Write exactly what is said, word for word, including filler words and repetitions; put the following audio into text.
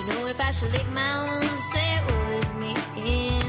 You know if I should lick my wounds, say it was me.